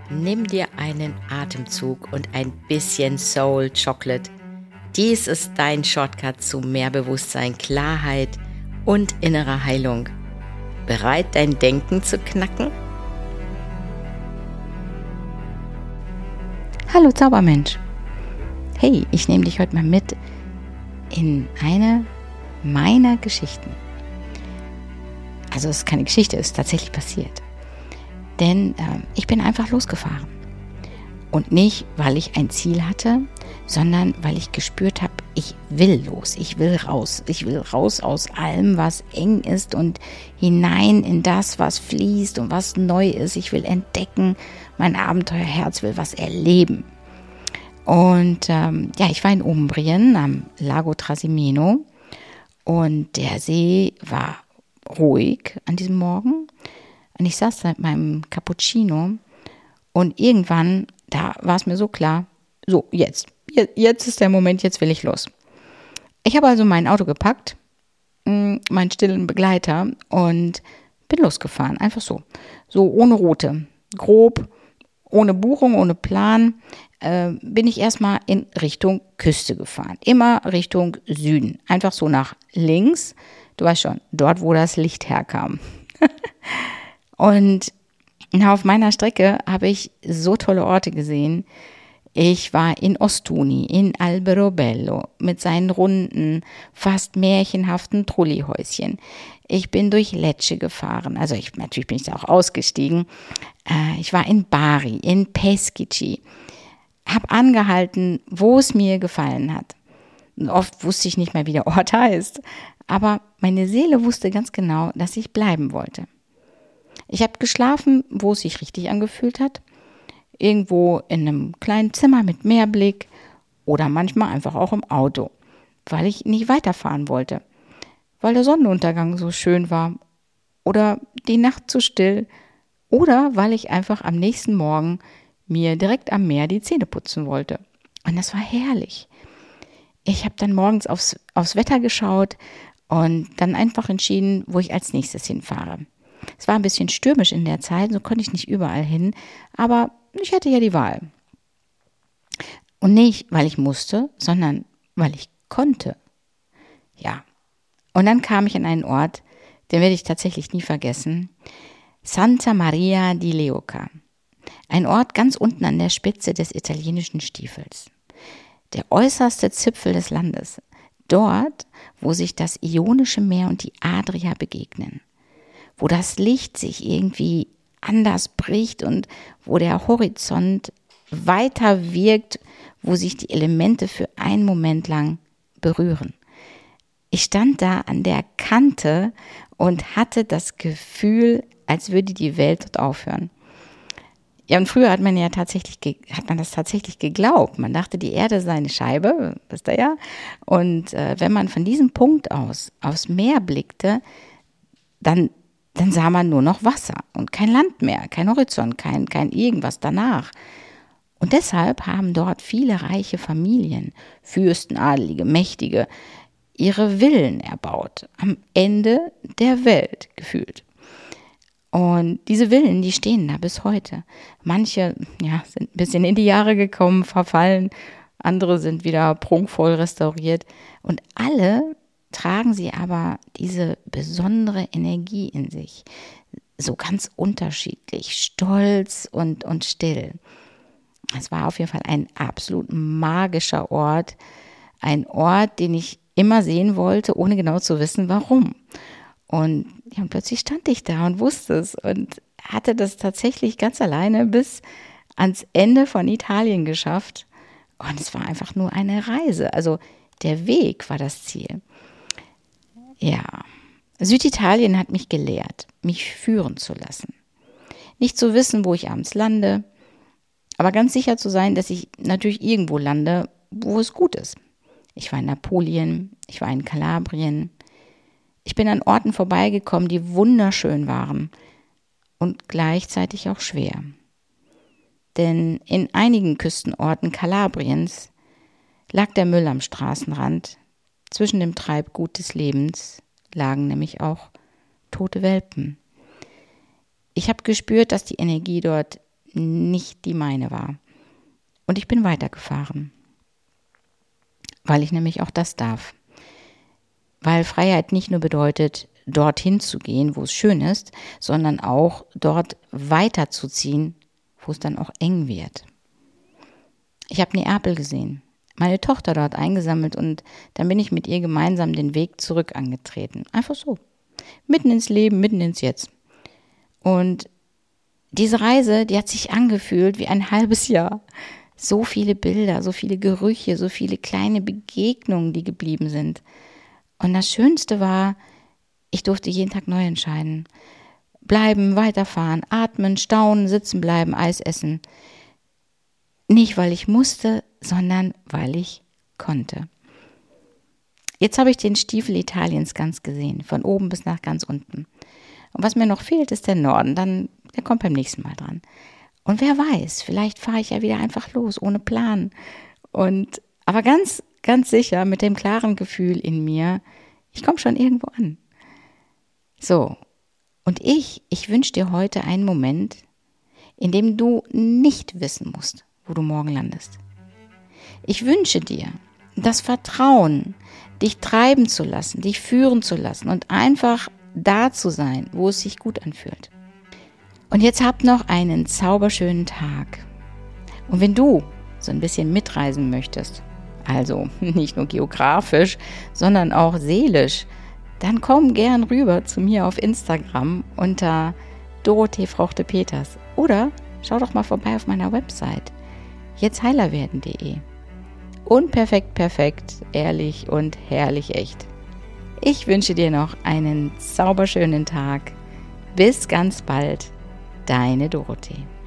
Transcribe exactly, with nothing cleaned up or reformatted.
Nimm dir einen Atemzug und ein bisschen Soul Chocolate. Dies ist dein Shortcut zu mehr Bewusstsein, Klarheit und innerer Heilung. Bereit, dein Denken zu knacken? Hallo Zaubermensch. Hey, ich nehme dich heute mal mit in eine meiner Geschichten. Also es ist keine Geschichte, es ist tatsächlich passiert. Denn äh, ich bin einfach losgefahren. Und nicht, weil ich ein Ziel hatte, sondern weil ich gespürt habe, ich will los, ich will raus. Ich will raus aus allem, was eng ist und hinein in das, was fließt und was neu ist. Ich will entdecken, mein Abenteuerherz will was erleben. Und ähm, ja, ich war in Umbrien am Lago Trasimeno und der See war ruhig an diesem Morgen. Und ich saß da mit meinem Cappuccino und irgendwann, da war es mir so klar, so jetzt, jetzt ist der Moment, jetzt will ich los. Ich habe also mein Auto gepackt, meinen stillen Begleiter und bin losgefahren, einfach so, so ohne Route, grob, ohne Buchung, ohne Plan, äh, bin ich erstmal in Richtung Küste gefahren, immer Richtung Süden, einfach so nach links, du weißt schon, dort, wo das Licht herkam. Und auf meiner Strecke habe ich so tolle Orte gesehen. Ich war in Ostuni, in Alberobello mit seinen runden, fast märchenhaften Trolleyhäuschen. Ich bin durch Lecce gefahren, also ich, natürlich bin ich da auch ausgestiegen. Ich war in Bari, in Peschici, habe angehalten, wo es mir gefallen hat. Und oft wusste ich nicht mehr, wie der Ort heißt, aber meine Seele wusste ganz genau, dass ich bleiben wollte. Ich habe geschlafen, wo es sich richtig angefühlt hat, irgendwo in einem kleinen Zimmer mit Meerblick oder manchmal einfach auch im Auto, weil ich nicht weiterfahren wollte, weil der Sonnenuntergang so schön war oder die Nacht zu still oder weil ich einfach am nächsten Morgen mir direkt am Meer die Zähne putzen wollte. Und das war herrlich. Ich habe dann morgens aufs, aufs Wetter geschaut und dann einfach entschieden, wo ich als nächstes hinfahre. Es war ein bisschen stürmisch in der Zeit, so konnte ich nicht überall hin, aber ich hatte ja die Wahl. Und nicht, weil ich musste, sondern weil ich konnte. Ja, und dann kam ich an einen Ort, den werde ich tatsächlich nie vergessen, Santa Maria di Leuca. Ein Ort ganz unten an der Spitze des italienischen Stiefels. Der äußerste Zipfel des Landes. Dort, wo sich das Ionische Meer und die Adria begegnen. Wo das Licht sich irgendwie anders bricht und wo der Horizont weiter wirkt, wo sich die Elemente für einen Moment lang berühren. Ich stand da an der Kante und hatte das Gefühl, als würde die Welt dort aufhören. Ja, und früher hat man ja tatsächlich, hat man das tatsächlich geglaubt. Man dachte, die Erde sei eine Scheibe, wisst ihr ja. Und äh, wenn man von diesem Punkt aus aufs Meer blickte, dann Dann sah man nur noch Wasser und kein Land mehr, kein Horizont, kein, kein irgendwas danach. Und deshalb haben dort viele reiche Familien, Fürsten, Adelige, Mächtige, ihre Villen erbaut, am Ende der Welt gefühlt. Und diese Villen, die stehen da bis heute. Manche ja, sind ein bisschen in die Jahre gekommen, verfallen, andere sind wieder prunkvoll restauriert und alle tragen sie aber diese besondere Energie in sich, so ganz unterschiedlich, stolz und, und still. Es war auf jeden Fall ein absolut magischer Ort, ein Ort, den ich immer sehen wollte, ohne genau zu wissen, warum. Und, ja, und plötzlich stand ich da und wusste es und hatte das tatsächlich ganz alleine bis ans Ende von Italien geschafft. Und es war einfach nur eine Reise, also der Weg war das Ziel. Ja, Süditalien hat mich gelehrt, mich führen zu lassen. Nicht zu wissen, wo ich abends lande, aber ganz sicher zu sein, dass ich natürlich irgendwo lande, wo es gut ist. Ich war in Napoleon, ich war in Kalabrien. Ich bin an Orten vorbeigekommen, die wunderschön waren und gleichzeitig auch schwer. Denn in einigen Küstenorten Kalabriens lag der Müll am Straßenrand. Zwischen dem Treibgut des Lebens lagen nämlich auch tote Welpen. Ich habe gespürt, dass die Energie dort nicht die meine war. Und ich bin weitergefahren, weil ich nämlich auch das darf. Weil Freiheit nicht nur bedeutet, dorthin zu gehen, wo es schön ist, sondern auch dort weiterzuziehen, wo es dann auch eng wird. Ich habe Neapel gesehen, meine Tochter dort eingesammelt und dann bin ich mit ihr gemeinsam den Weg zurück angetreten. Einfach so. Mitten ins Leben, mitten ins Jetzt. Und diese Reise, die hat sich angefühlt wie ein halbes Jahr. So viele Bilder, so viele Gerüche, so viele kleine Begegnungen, die geblieben sind. Und das Schönste war, ich durfte jeden Tag neu entscheiden. Bleiben, weiterfahren, atmen, staunen, sitzen bleiben, Eis essen. Nicht, weil ich musste, sondern weil ich konnte. Jetzt habe ich den Stiefel Italiens ganz gesehen, von oben bis nach ganz unten. Und was mir noch fehlt, ist der Norden, dann, der kommt beim nächsten Mal dran. Und wer weiß, vielleicht fahre ich ja wieder einfach los, ohne Plan. Und, aber ganz, ganz sicher mit dem klaren Gefühl in mir, ich komme schon irgendwo an. So, und ich, ich wünsche dir heute einen Moment, in dem du nicht wissen musst, wo du morgen landest. Ich wünsche dir das Vertrauen, dich treiben zu lassen, dich führen zu lassen und einfach da zu sein, wo es sich gut anfühlt. Und jetzt habt noch einen zauberschönen Tag. Und wenn du so ein bisschen mitreisen möchtest, also nicht nur geografisch, sondern auch seelisch, dann komm gern rüber zu mir auf Instagram unter Dorothee Fruchte-Peters oder schau doch mal vorbei auf meiner Website jetztheilerwerden punkt de. Unperfekt, perfekt, ehrlich und herrlich echt. Ich wünsche dir noch einen zauberschönen Tag. Bis ganz bald, deine Dorothee.